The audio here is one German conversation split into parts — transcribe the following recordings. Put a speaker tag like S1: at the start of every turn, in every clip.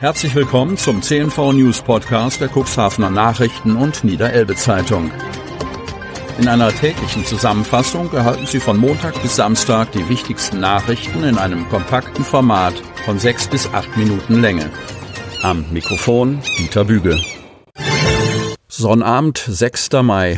S1: Herzlich willkommen zum CNV News Podcast der Cuxhavener Nachrichten und Niederelbe Zeitung. In einer täglichen Zusammenfassung erhalten Sie von Montag bis Samstag die wichtigsten Nachrichten in einem kompakten Format von 6 bis 8 Minuten Länge. Am Mikrofon Dieter Büge. Sonnabend, 6. Mai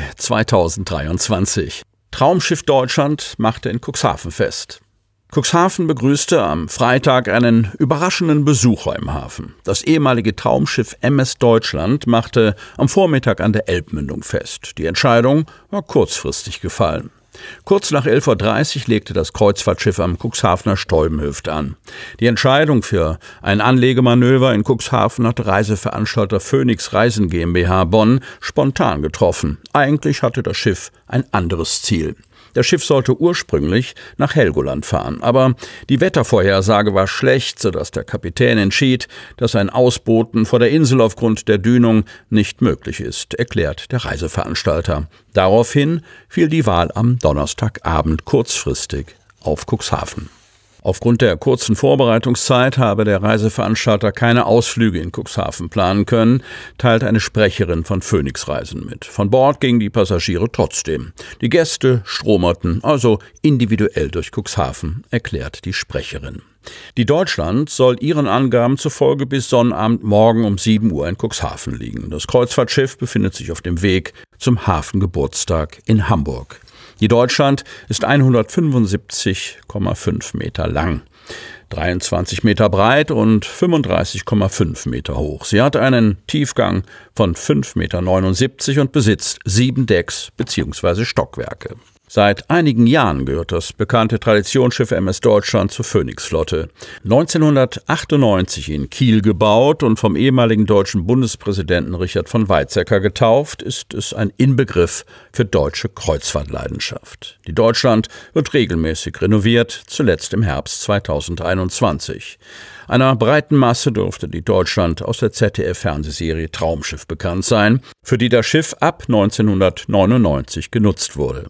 S1: 2023. Traumschiff Deutschland machte in Cuxhaven fest. Cuxhaven begrüßte am Freitag einen überraschenden Besucher im Hafen. Das ehemalige Traumschiff MS Deutschland machte am Vormittag an der Elbmündung fest. Die Entscheidung war kurzfristig gefallen. Kurz nach 11.30 Uhr legte das Kreuzfahrtschiff am Cuxhavener Stolbenhöft an. Die Entscheidung für ein Anlegemanöver in Cuxhaven hat Reiseveranstalter Phoenix Reisen GmbH Bonn spontan getroffen. Eigentlich hatte das Schiff ein anderes Ziel. Das Schiff sollte ursprünglich nach Helgoland fahren, aber die Wettervorhersage war schlecht, sodass der Kapitän entschied, dass ein Ausbooten vor der Insel aufgrund der Dünung nicht möglich ist, erklärt der Reiseveranstalter. Daraufhin fiel die Wahl am Donnerstagabend kurzfristig auf Cuxhaven. Aufgrund der kurzen Vorbereitungszeit habe der Reiseveranstalter keine Ausflüge in Cuxhaven planen können, teilt eine Sprecherin von Phoenix Reisen mit. Von Bord gingen die Passagiere trotzdem. Die Gäste stromerten also individuell durch Cuxhaven, erklärt die Sprecherin. Die Deutschland soll ihren Angaben zufolge bis Sonnabend morgen um 7 Uhr in Cuxhaven liegen. Das Kreuzfahrtschiff befindet sich auf dem Weg zum Hafengeburtstag in Hamburg. Die Deutschland ist 175,5 Meter lang, 23 Meter breit und 35,5 Meter hoch. Sie hat einen Tiefgang von 5,79 Meter und besitzt 7 Decks bzw. Stockwerke. Seit einigen Jahren gehört das bekannte Traditionsschiff MS Deutschland zur Phoenix-Flotte. 1998 in Kiel gebaut und vom ehemaligen deutschen Bundespräsidenten Richard von Weizsäcker getauft, ist es ein Inbegriff für deutsche Kreuzfahrtleidenschaft. Die Deutschland wird regelmäßig renoviert, zuletzt im Herbst 2021. Einer breiten Masse dürfte die Deutschland aus der ZDF-Fernsehserie Traumschiff bekannt sein, für die das Schiff ab 1999 genutzt wurde.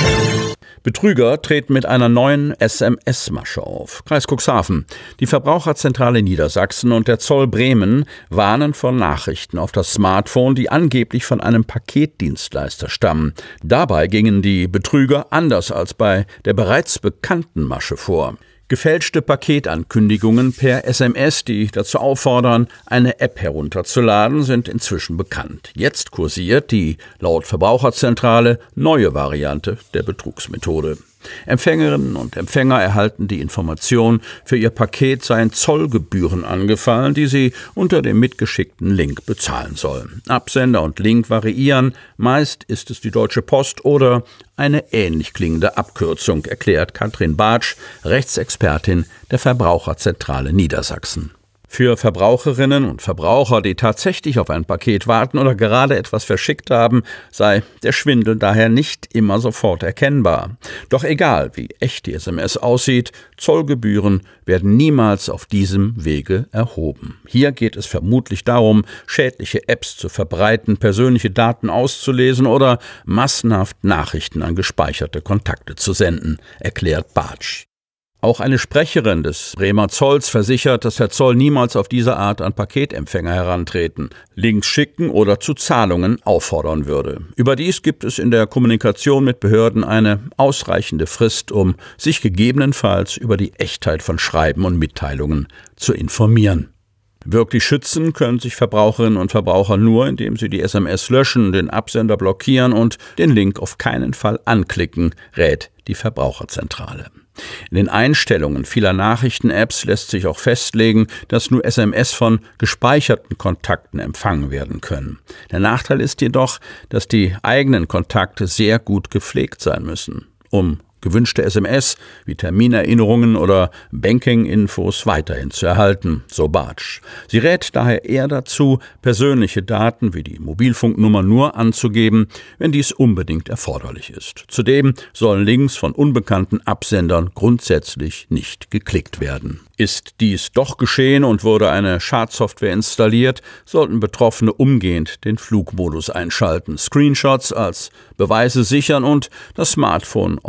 S1: Betrüger treten mit einer neuen SMS-Masche auf. Kreis Cuxhaven, die Verbraucherzentrale Niedersachsen und der Zoll Bremen warnen vor Nachrichten auf das Smartphone, die angeblich von einem Paketdienstleister stammen. Dabei gingen die Betrüger anders als bei der bereits bekannten Masche vor. Gefälschte Paketankündigungen per SMS, die dazu auffordern, eine App herunterzuladen, sind inzwischen bekannt. Jetzt kursiert die, laut Verbraucherzentrale, neue Variante der Betrugsmethode. Empfängerinnen und Empfänger erhalten die Information, für ihr Paket seien Zollgebühren angefallen, die sie unter dem mitgeschickten Link bezahlen sollen. Absender und Link variieren, meist ist es die Deutsche Post oder eine ähnlich klingende Abkürzung, erklärt Katrin Bartsch, Rechtsexpertin der Verbraucherzentrale Niedersachsen. Für Verbraucherinnen und Verbraucher, die tatsächlich auf ein Paket warten oder gerade etwas verschickt haben, sei der Schwindel daher nicht immer sofort erkennbar. Doch egal, wie echt die SMS aussieht, Zollgebühren werden niemals auf diesem Wege erhoben. Hier geht es vermutlich darum, schädliche Apps zu verbreiten, persönliche Daten auszulesen oder massenhaft Nachrichten an gespeicherte Kontakte zu senden, erklärt Bartsch. Auch eine Sprecherin des Bremer Zolls versichert, dass der Zoll niemals auf diese Art an Paketempfänger herantreten, Links schicken oder zu Zahlungen auffordern würde. Überdies gibt es in der Kommunikation mit Behörden eine ausreichende Frist, um sich gegebenenfalls über die Echtheit von Schreiben und Mitteilungen zu informieren. Wirklich schützen können sich Verbraucherinnen und Verbraucher nur, indem sie die SMS löschen, den Absender blockieren und den Link auf keinen Fall anklicken, rät die Verbraucherzentrale. In den Einstellungen vieler Nachrichten-Apps lässt sich auch festlegen, dass nur SMS von gespeicherten Kontakten empfangen werden können. Der Nachteil ist jedoch, dass die eigenen Kontakte sehr gut gepflegt sein müssen, um gewünschte SMS wie Terminerinnerungen oder Banking-Infos weiterhin zu erhalten, so Bartsch. Sie rät daher eher dazu, persönliche Daten wie die Mobilfunknummer nur anzugeben, wenn dies unbedingt erforderlich ist. Zudem sollen Links von unbekannten Absendern grundsätzlich nicht geklickt werden. Ist dies doch geschehen und wurde eine Schadsoftware installiert, sollten Betroffene umgehend den Flugmodus einschalten, Screenshots als Beweise sichern und das Smartphone auf Werkseinstellungen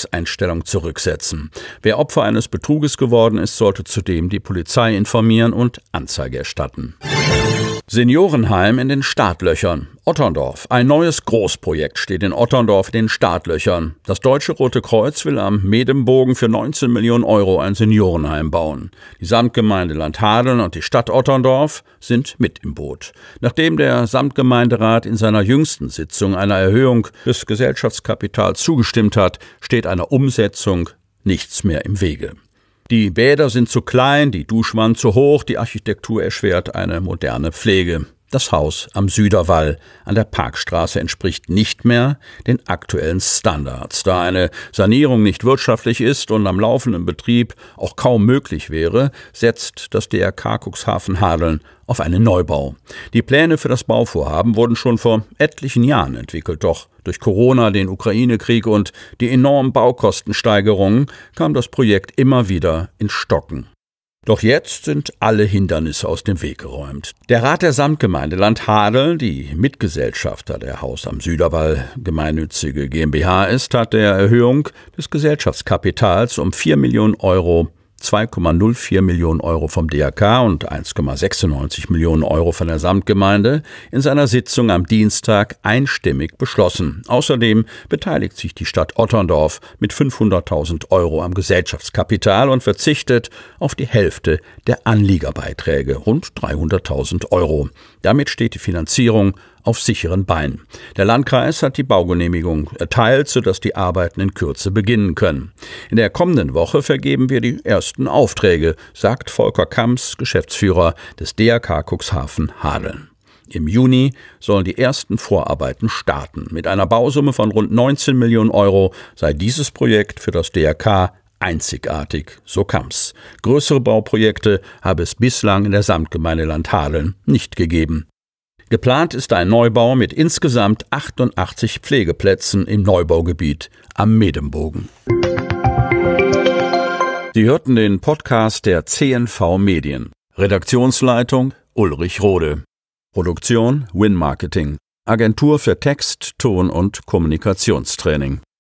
S1: Vertragseinstellung zurücksetzen. Wer Opfer eines Betruges geworden ist, sollte zudem die Polizei informieren und Anzeige erstatten. Seniorenheim in den Startlöchern. Otterndorf. Ein neues Großprojekt steht in Otterndorf in den Startlöchern. Das Deutsche Rote Kreuz will am Medembogen für 19 Millionen Euro ein Seniorenheim bauen. Die Samtgemeinde Landhadeln und die Stadt Otterndorf sind mit im Boot. Nachdem der Samtgemeinderat in seiner jüngsten Sitzung einer Erhöhung des Gesellschaftskapitals zugestimmt hat, steht einer Umsetzung nichts mehr im Wege. Die Bäder sind zu klein, die Duschwannen zu hoch, die Architektur erschwert eine moderne Pflege. Das Haus am Süderwall an der Parkstraße entspricht nicht mehr den aktuellen Standards. Da eine Sanierung nicht wirtschaftlich ist und am laufenden Betrieb auch kaum möglich wäre, setzt das DRK Cuxhaven Hadeln auf einen Neubau. Die Pläne für das Bauvorhaben wurden schon vor etlichen Jahren entwickelt, doch durch Corona, den Ukraine-Krieg und die enormen Baukostensteigerungen kam das Projekt immer wieder ins Stocken. Doch jetzt sind alle Hindernisse aus dem Weg geräumt. Der Rat der Samtgemeinde Landhadeln, die Mitgesellschafter der Haus am Süderwall gemeinnützige GmbH ist, hat der Erhöhung des Gesellschaftskapitals um 4 Millionen Euro, 2,04 Millionen Euro vom DRK und 1,96 Millionen Euro von der Samtgemeinde in seiner Sitzung am Dienstag einstimmig beschlossen. Außerdem beteiligt sich die Stadt Otterndorf mit 500.000 Euro am Gesellschaftskapital und verzichtet auf die Hälfte der Anliegerbeiträge, rund 300.000 Euro. Damit steht die Finanzierung auf sicheren Beinen. Der Landkreis hat die Baugenehmigung erteilt, sodass die Arbeiten in Kürze beginnen können. In der kommenden Woche vergeben wir die ersten Aufträge, sagt Volker Kamps, Geschäftsführer des DRK Cuxhaven Hadeln. Im Juni sollen die ersten Vorarbeiten starten. Mit einer Bausumme von rund 19 Millionen Euro sei dieses Projekt für das DRK einzigartig, so Kamps. Größere Bauprojekte habe es bislang in der Samtgemeinde Landhadeln nicht gegeben. Geplant ist ein Neubau mit insgesamt 88 Pflegeplätzen im Neubaugebiet am Medembogen. Sie hörten den Podcast der CNV Medien. Redaktionsleitung Ulrich Rode. Produktion Win Marketing. Agentur für Text, Ton und Kommunikationstraining.